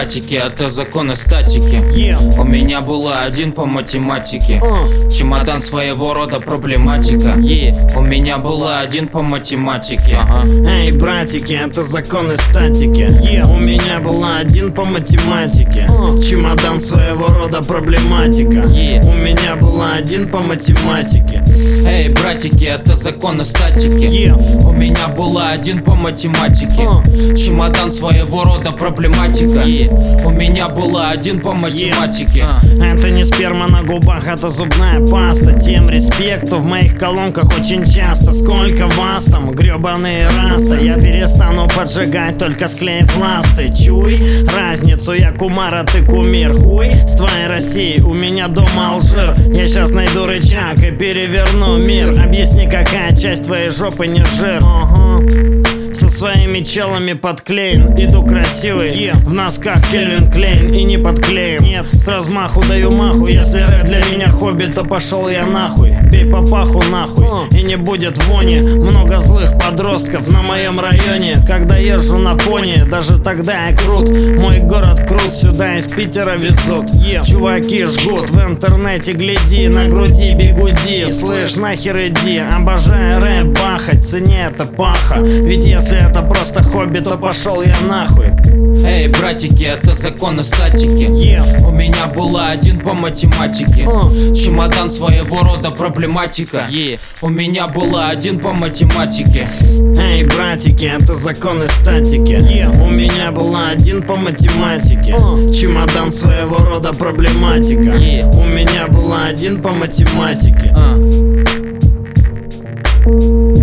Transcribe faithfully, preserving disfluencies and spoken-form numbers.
братики, это законы статики. yeah. У меня было один по математике. uh. Чемодан своего рода проблематика. yeah. У меня было один по математике. ага. Эй, братики, это законы статики. yeah. У меня была один по математике. uh. Чемодан своего рода проблематика. yeah. У меня была один по математике. Эй, братики, это законы статики. yeah. У меня было один по математике. uh. Чемодан своего рода проблематика. yeah. У меня было один по математике. yeah. Это не сперма на губах, это зубная паста. Тем респекту в моих колонках очень часто. Сколько вас там, гребаные раста. Я перестану поджигать, только склеив ласты. Чуй разницу, я кумар, а ты кумир. Хуй с твоей Россией, у меня дома Алжир. Я сейчас найду рычаг и переверну мир. Объясни, какая часть твоей жопы не жир. uh-huh. Со своими челами подклеен, иду красивый, yeah. В носках Кельвин Клейн и не подклеим. Нет, с размаху даю маху. Если рэп для меня хобби, то пошел я нахуй. Бей по паху нахуй, uh. и не будет вони. Много злых подростков на моем районе. Когда езжу на пони, даже тогда я крут. Мой город крут, сюда из Питера везут. yeah. Чуваки жгут, в интернете гляди, на груди бигуди. Слышь, нахер иди, обожаю рэп бахать, цене это паха. Ведь я Если это просто хобби, то пошел я нахуй. Эй, братики, это законы статики. yeah. У меня было один по математике. uh. Чемодан своего рода проблематика. yeah. У меня было один по математике. Эй, братики, это законы статики. yeah. У меня была один по математике. uh. Чемодан своего рода проблематика. yeah. У меня была один по математике. uh.